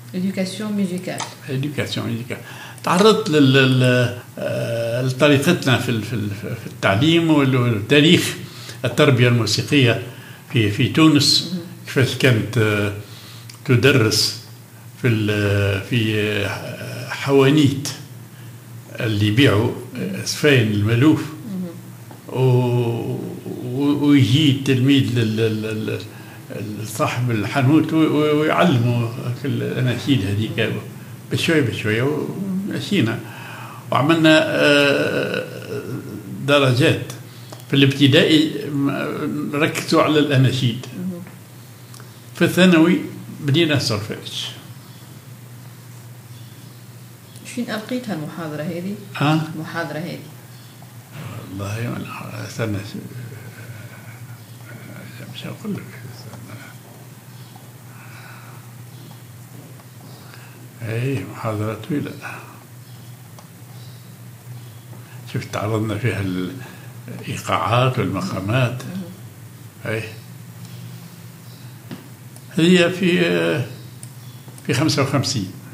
إديوكاسيون ميوزيكال. تعرضت لطريقتنا في التعليم والتاريخ التربية الموسيقية في تونس، كيفاش كانت تدرس في حوانيت اللي يبيعوا سفاين الملوف، ويجي التلميذ صاحب الحانوت ويعلموا في الأناشيد هذيك بشوية ومشينا وعملنا درجات. في الابتدائي ركزوا على الأناشيد، في الثانوي بدينا السولفيج. شين ألقيتها المحاضرة هذه؟ المحاضرة هذه والله استنى مش هقول لك. اي محاضرة طويلة، شفت تعرضنا فيها الإيقاعات والمقامات. اي هي في 55.